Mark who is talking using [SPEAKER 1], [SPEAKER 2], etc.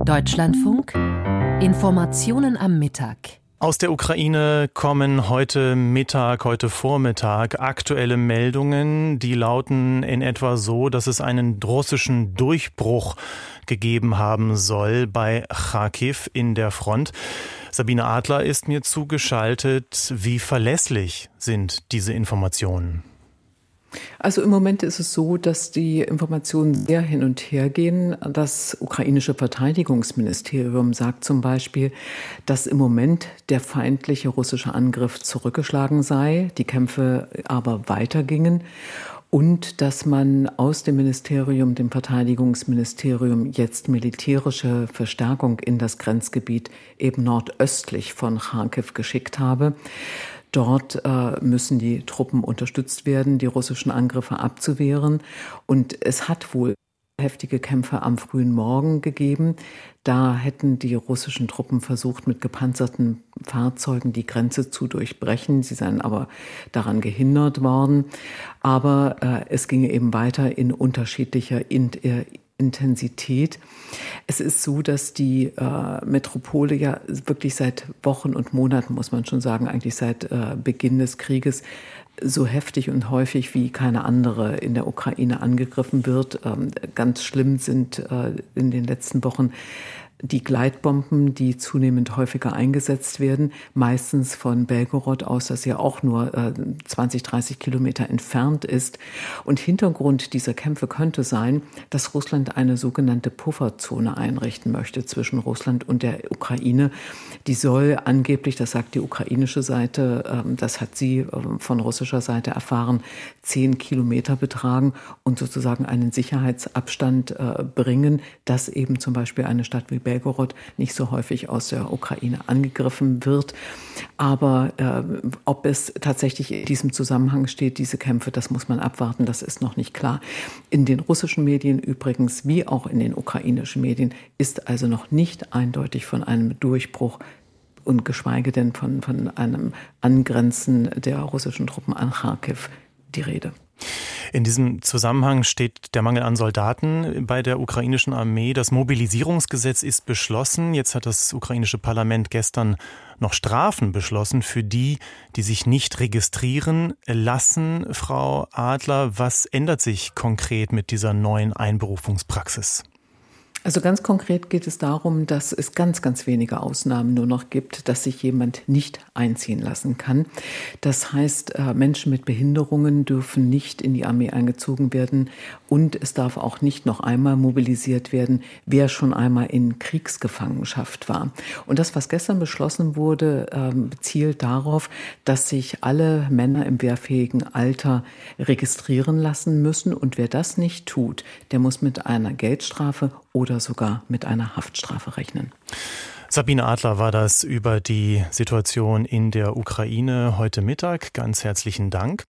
[SPEAKER 1] Deutschlandfunk. Informationen am Mittag.
[SPEAKER 2] Aus der Ukraine kommen heute Vormittag aktuelle Meldungen, die lauten in etwa so, dass es einen russischen Durchbruch gegeben haben soll bei Charkiw in der Front. Sabine Adler ist mir zugeschaltet. Wie verlässlich sind diese Informationen?
[SPEAKER 3] Also im Moment ist es so, dass die Informationen sehr hin und her gehen. Das ukrainische Verteidigungsministerium sagt zum Beispiel, dass im Moment der feindliche russische Angriff zurückgeschlagen sei, die Kämpfe aber weitergingen und dass man aus dem Verteidigungsministerium, jetzt militärische Verstärkung in das Grenzgebiet eben nordöstlich von Charkiw geschickt habe. Dort müssen die Truppen unterstützt werden, die russischen Angriffe abzuwehren. Und es hat wohl heftige Kämpfe am frühen Morgen gegeben. Da hätten die russischen Truppen versucht, mit gepanzerten Fahrzeugen die Grenze zu durchbrechen. Sie seien aber daran gehindert worden. Aber es ginge eben weiter in unterschiedlicher Intensität. Es ist so, dass die Metropole ja wirklich seit Wochen und Monaten, muss man schon sagen, eigentlich seit Beginn des Krieges so heftig und häufig wie keine andere in der Ukraine angegriffen wird. Ganz schlimm sind in den letzten Wochen die Gleitbomben, die zunehmend häufiger eingesetzt werden, meistens von Belgorod aus, das ja auch nur 20, 30 Kilometer entfernt ist. Und Hintergrund dieser Kämpfe könnte sein, dass Russland eine sogenannte Pufferzone einrichten möchte zwischen Russland und der Ukraine. Die soll angeblich, das sagt die ukrainische Seite, das hat sie von russischer Seite erfahren, 10 Kilometer betragen und sozusagen einen Sicherheitsabstand bringen, dass eben zum Beispiel eine Stadt wie Belgorod nicht so häufig aus der Ukraine angegriffen wird. Aber ob es tatsächlich in diesem Zusammenhang steht, diese Kämpfe, das muss man abwarten, das ist noch nicht klar. In den russischen Medien übrigens, wie auch in den ukrainischen Medien, ist also noch nicht eindeutig von einem Durchbruch und geschweige denn von einem Angrenzen der russischen Truppen an Charkiw die Rede.
[SPEAKER 2] In diesem Zusammenhang steht der Mangel an Soldaten bei der ukrainischen Armee. Das Mobilisierungsgesetz ist beschlossen. Jetzt hat das ukrainische Parlament gestern noch Strafen beschlossen für die, die sich nicht registrieren lassen. Frau Adler, was ändert sich konkret mit dieser neuen Einberufungspraxis?
[SPEAKER 3] Also ganz konkret geht es darum, dass es ganz, ganz wenige Ausnahmen nur noch gibt, dass sich jemand nicht einziehen lassen kann. Das heißt, Menschen mit Behinderungen dürfen nicht in die Armee eingezogen werden und es darf auch nicht noch einmal mobilisiert werden, wer schon einmal in Kriegsgefangenschaft war. Und das, was gestern beschlossen wurde, zielt darauf, dass sich alle Männer im wehrfähigen Alter registrieren lassen müssen. Und wer das nicht tut, der muss mit einer Geldstrafe oder sogar mit einer Haftstrafe rechnen.
[SPEAKER 2] Sabine Adler war das über die Situation in der Ukraine heute Mittag. Ganz herzlichen Dank.